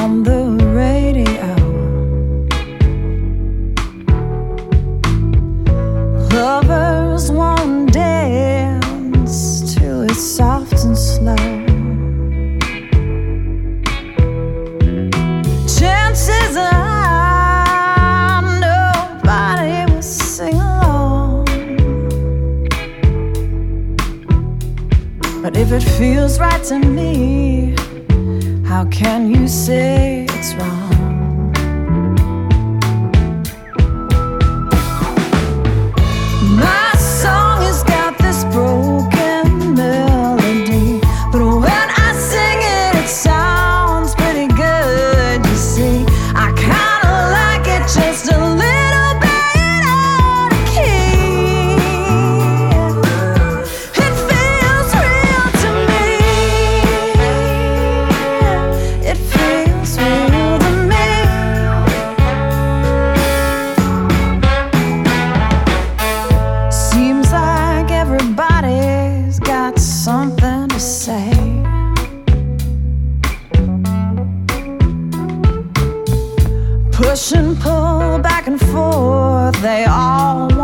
on the radio. Lovers won't dance till it's soft and slow. Chances are nobody will sing along. But if it feels right to me, how can you say it's wrong? My song has got this broken melody, but when I sing it, it sounds pretty good. You see, I kinda like it just a little bit out of key. It feels real to me. It feels real to me. Seems like everybody's got something to say. Push and pull back and forth, they all